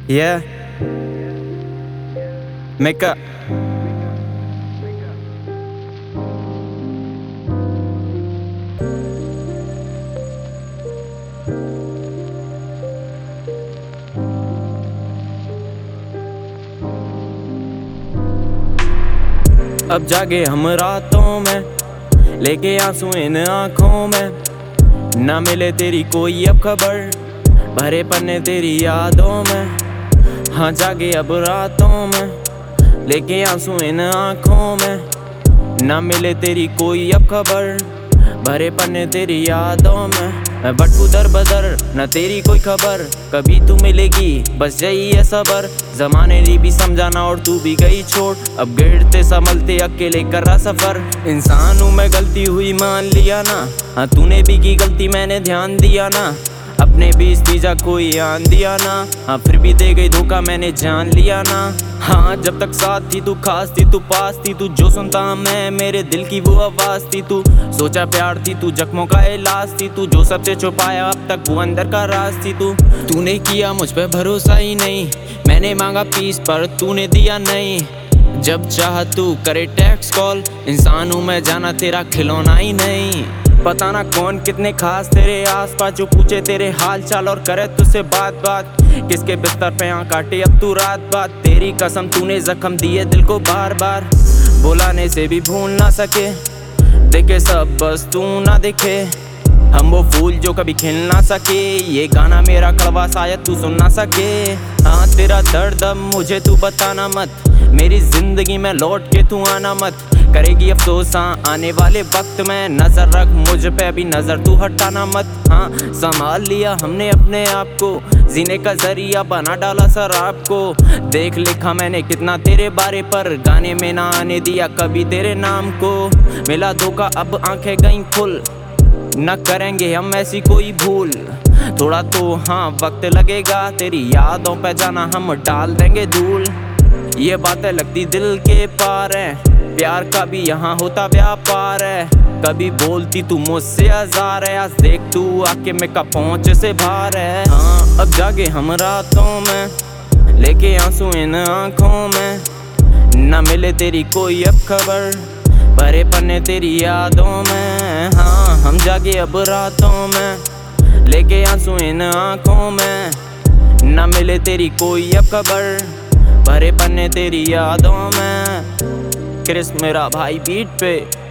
Yeah, Mecca. अब जागे हम रातों में लेके आंसू इन आँखों में, ना मिले तेरी कोई अब खबर, भरे पन्ने तेरी यादों में। हाँ जागे अब रातों में लेके आंसू इन आँखों में, ना मिले तेरी कोई अब खबर, भरे पन्ने तेरी यादों में। मैं भटकूं दर बदर न तेरी कोई खबर, कभी तू मिलेगी बस यही है सबर। जमाने ने भी समझाना और तू भी गई छोड़, अब गिरते संभलते अकेले कर रहा सफर। इंसान हूँ मैं, गलती हुई मान लिया ना, हाँ तूने भी की गलती मैंने ध्यान दिया ना। अपने बीच तीजा कोई आन दिया ना, हाँ फिर भी दे गई धोखा मैंने जान लिया ना। हाँ जब तक साथ थी तू, खास थी तू, पास थी तू, जो सुनता मैं मेरे दिल की वो आवाज थी तू। सोचा प्यार थी तू, जख्मों का इलाज थी तू, जो सबसे छुपाया अब तक वो अंदर का राज थी तू। तूने किया मुझ पे भरोसा ही नहीं, मैंने मांगा पीस पर तूने दिया नहीं। जब चाह तू करे टेक्स्ट कॉल, इंसान हूँ मैं जाना तेरा खिलौना ही नहीं। पता ना कौन कितने खास तेरे आसपास, जो पूछे तेरे हाल चाल और करे तुझसे बात बात। किसके बिस्तर पे यहाँ काटे अब तू रात बात, तेरी कसम तूने जख्म दिए दिल को बार बार। बुलाने से भी भूल ना सके, देखे सब बस तू ना दिखे। हम वो फूल जो कभी खिल ना सके, ये गाना मेरा कड़वा शायद तू सुन ना सके। हाँ तेरा दर्द अब मुझे तू बताना मत, मेरी जिंदगी में लौट के तू आना मत। करेगी अफसोस हाँ आने वाले वक्त में, नजर रख मुझ पे अभी नजर तू हटाना मत। हाँ संभाल लिया हमने अपने आप को, जीने का जरिया बना डाला शराब को। देख लिखा मैंने कितना तेरे बारे पर, गाने में ना आने दिया कभी तेरे नाम को। मिला धोखा अब आंखें गईं खुल, न करेंगे हम ऐसी कोई भूल। थोड़ा तो हाँ वक्त लगेगा, तेरी यादों पे जाना हम डाल देंगे धूल। ये बातें लगती दिल के पार है, प्यार का भी यहाँ होता व्यापार है। कभी बोलती तू मुझसे हजार है, आज देख तू आके मैं का पहुँच से बाहर है। हाँ अब जागे हम रातों में लेके आंसू इन आँखों में, ना मिले तेरी कोई अब खबर, भरे पन्ने तेरी यादों में। हाँ हम जागे अब रातों में लेके आंसू इन आँखों में, ना मिले तेरी कोई अब खबर, भरे पन्ने तेरी यादों में। क्रिस मेरा भाई बीट पे।